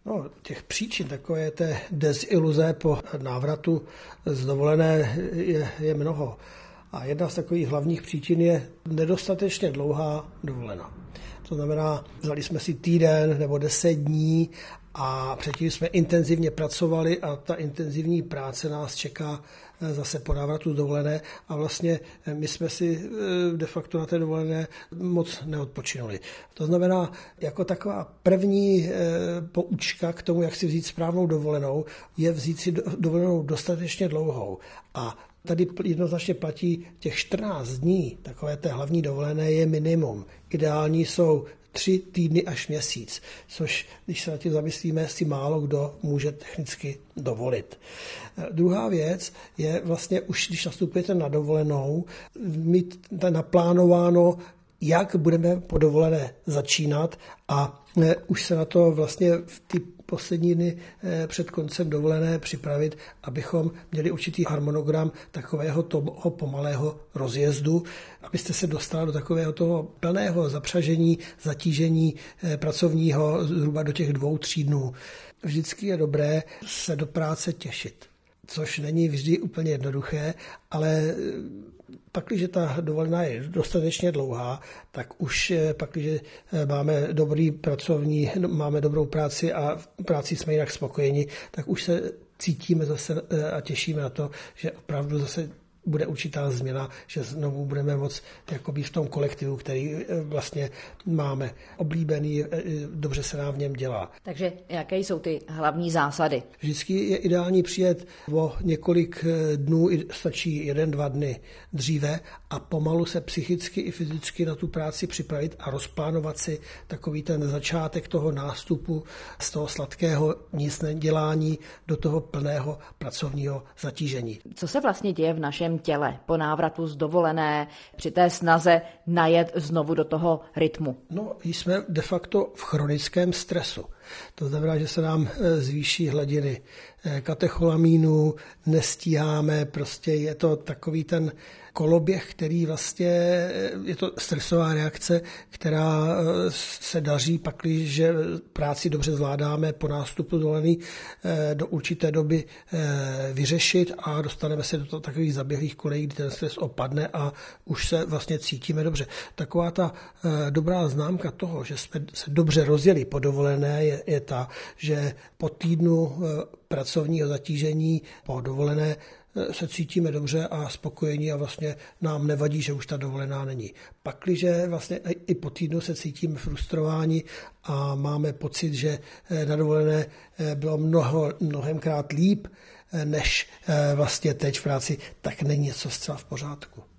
No, těch příčin takové té deziluze po návratu z dovolené je mnoho. A jedna z takových hlavních příčin je nedostatečně dlouhá dovolená. To znamená, vzali jsme si týden nebo 10 dní a předtím jsme intenzivně pracovali a ta intenzivní práce nás čeká zase po návratu z dovolené a vlastně my jsme si de facto na té dovolené moc neodpočinuli. To znamená, jako taková první poučka k tomu, jak si vzít správnou dovolenou, je vzít si dovolenou dostatečně dlouhou. A tady jednoznačně platí těch 14 dní, takové té hlavní dovolené je minimum. Ideální jsou 3 týdny až měsíc, což, když se na tím zamyslíme, si málo kdo může technicky dovolit. Druhá věc je vlastně už, když nastupujete na dovolenou, mít naplánováno, jak budeme po dovolené začínat a už se na to vlastně v ty poslední dny před koncem dovolené připravit, abychom měli určitý harmonogram takového toho pomalého rozjezdu, abyste se dostali do takového toho plného zapřažení, zatížení pracovního zhruba do těch 2-3 dnů. Vždycky je dobré se do práce těšit, což není vždy úplně jednoduché, ale pakliže ta dovolená je dostatečně dlouhá, tak už pakliže máme máme dobrou práci a v práci jsme jinak spokojeni, tak už se cítíme zase a těšíme na to, že opravdu zase bude určitá změna, že znovu budeme moct jakoby v tom kolektivu, který vlastně máme oblíbený, dobře se nám v něm dělá. Takže jaké jsou ty hlavní zásady? Vždycky je ideální přijet o několik dnů, stačí 1-2 dny dříve a pomalu se psychicky i fyzicky na tu práci připravit a rozplánovat si takový ten začátek toho nástupu z toho sladkého nic nedělání do toho plného pracovního zatížení. Co se vlastně děje v našem těle po návratu z dovolené při té snaze najet znovu do toho rytmu? No, jsme de facto v chronickém stresu. To znamená, že se nám zvýší hladiny katecholamínů, nestíháme, prostě je to takový ten koloběh, který vlastně je to stresová reakce, která se daří pakliže práci dobře zvládáme po nástupu dovolený do určité doby vyřešit a dostaneme se do takových zaběhlých kolejí, kdy ten stres opadne a už se vlastně cítíme dobře. Taková ta dobrá známka toho, že jsme se dobře rozjeli po dovolené, je ta, že po týdnu pracovního zatížení po dovolené se cítíme dobře a spokojení a vlastně nám nevadí, že už ta dovolená není. Pakliže vlastně i po týdnu se cítíme frustrováni a máme pocit, že na dovolené bylo mnohemkrát líp, než vlastně teď v práci, tak není něco zcela v pořádku.